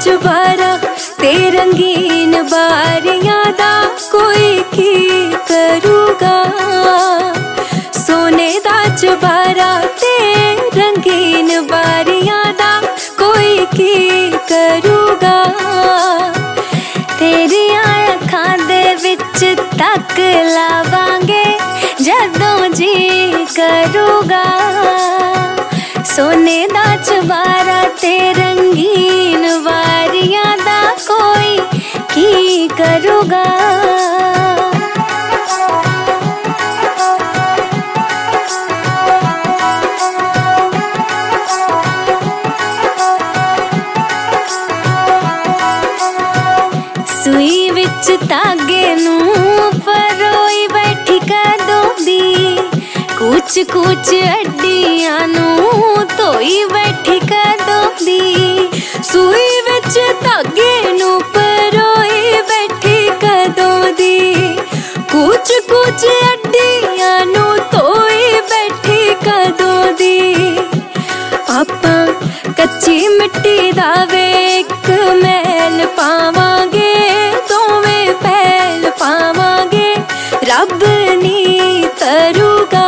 चुबारा ते रंगीन बारियां दा कोई की करूगा। सोने दा चुबारा ते रंगीन बारियां दा कोई की करूगा। तेरियां अखां दे विच तक लावांगे जदों जी करूगा। सोने दा चुबारा ते रंगीन वारियां दा कोई की करूगा। सुई विच धागे नूं परोई बैठी कदों दी, कुछ कुछ अड्डियां नूं धोई बैठी कदों दी। सुई विच धागे नूं परोई बैठी कदों दी, कुछ कुछ अड्डियां नूं धोई बैठी कदों दी। आपां कच्ची मिट्टी दा वे इक मैल पावांगे, दोवें पैल पावांगे रब नी तरूगा।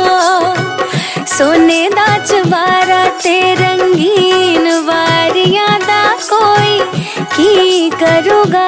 सोने दा चुबारा ते रंगीन वारियां दा कोई की करूगा।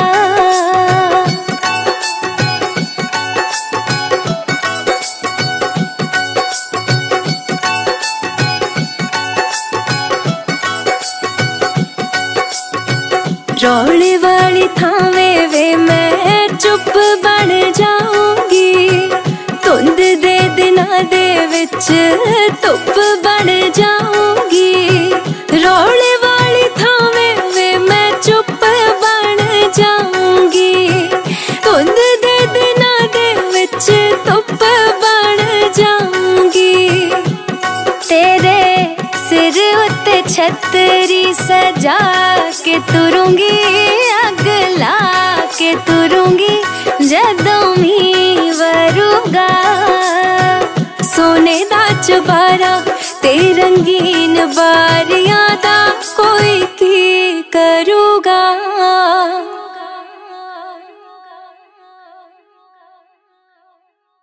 रौले वाली थावें वे मैं चुप बन जाऊंगी, धुंध दे दिनां दे विच धुप बन जाऊंगी। रौले वाली थावें वे मैं चुप बन जाऊंगी, धुंध दे दिनां दे विच धुप बन जाऊंगी। तेरे सिर उत्ते छतरी सजा के तुरूंगी, अग ला के तुरूंगी जदों मी वरूगा। सोने दा चुबारा ते रंगीन बारियां